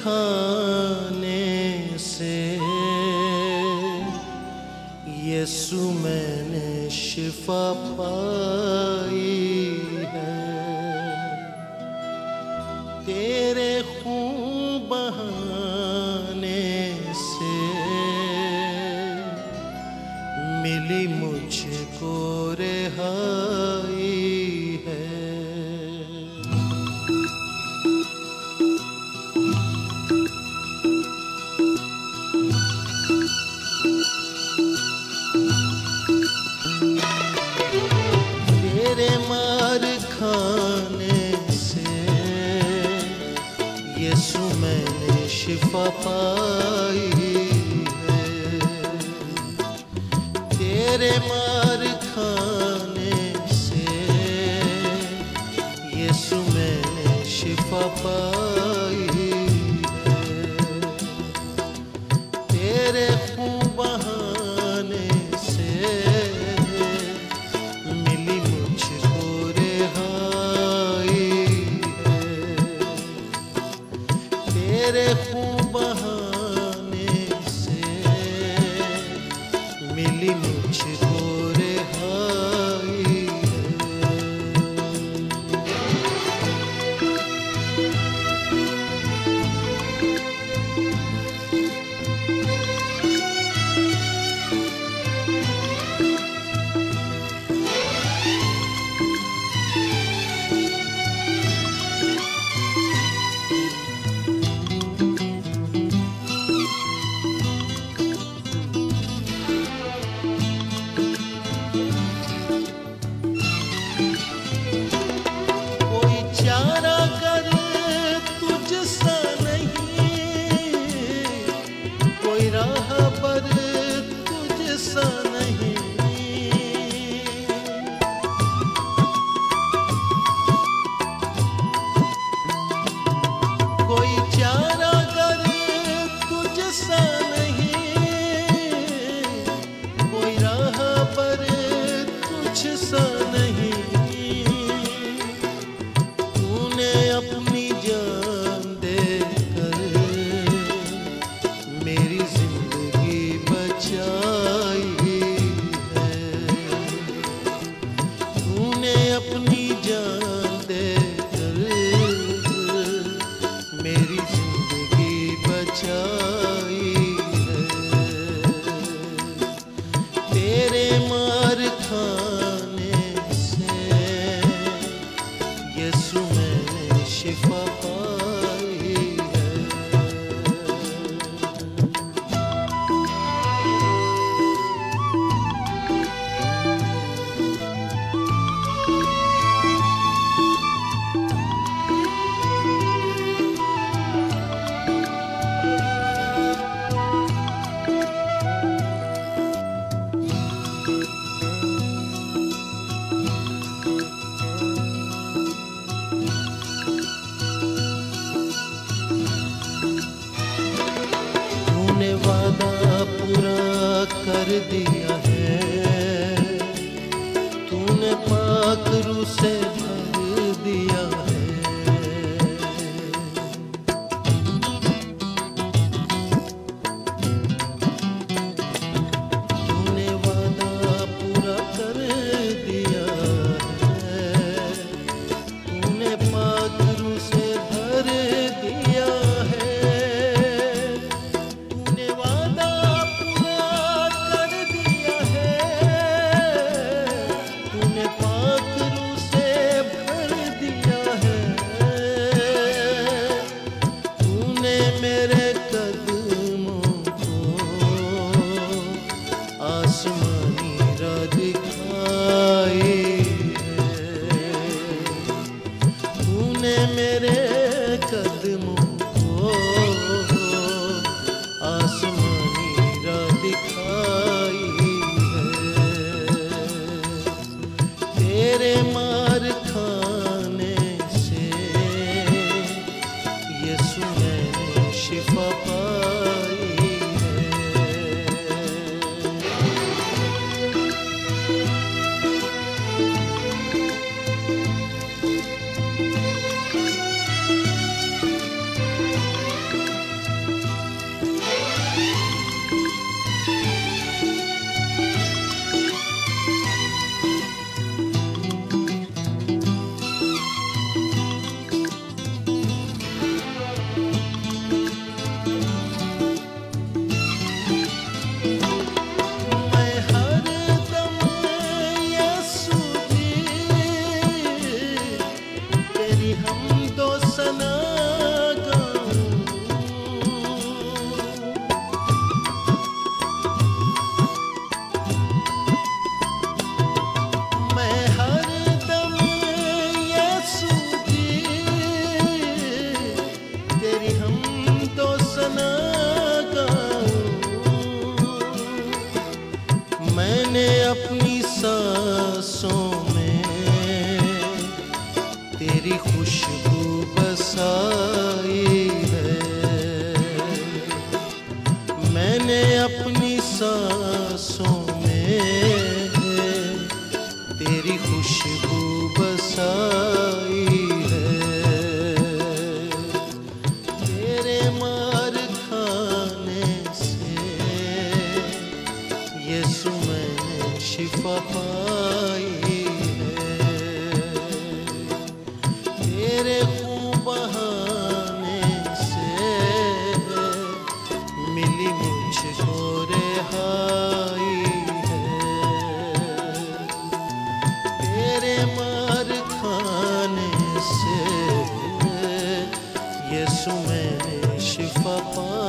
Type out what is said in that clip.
खाने से यीशु मैंने शिफा पाई है। तेरे खून बहाने से मिली मुझको रिहाई है। तेरे मार खाने से यीशु मैंने शिफा पाई है। तेरे मार खाने से यीशु मैंने शिफा पाई है। तेरे खून बहाने से मिली मुझको रिहाई है। तेरे खून बहाने से मिली मुझको रिहाई है। कोई चारागर तुझसा नहीं, कोई राहबर तुझसा नहीं। कोई चारागर तुझसा नहीं, कोई राहबर तुझसा नहीं। तूने अपनी जान देकर मेरी जिंदगी बचाई है। तूने अपनी जान देकर मेरी जिंदगी बचाई है। तेरे मार खाने से यीशु मैंने शिफा पाई है। तूने वादा पूरा कर दिया है। तूने पाक रूह से भर दिया है। तूने वादा पूरा कर दिया है। तूने पाक रूह से भर दिया है। तूने वादा पूरा कर दिया है। तूने पाक रूह से भर दिया मैंने अपनी सांसों में तेरी खुशबू बसाई है। मैंने अपनी सांसों में तेरी खुशबू बसाई है। तेरे मार खाने से यीशु मैंने शिफा पाई है। तेरे खून बहाने से मिली मुझको रिहाई है। तेरे मार खाने से यीशु मैंने शिफा पाई।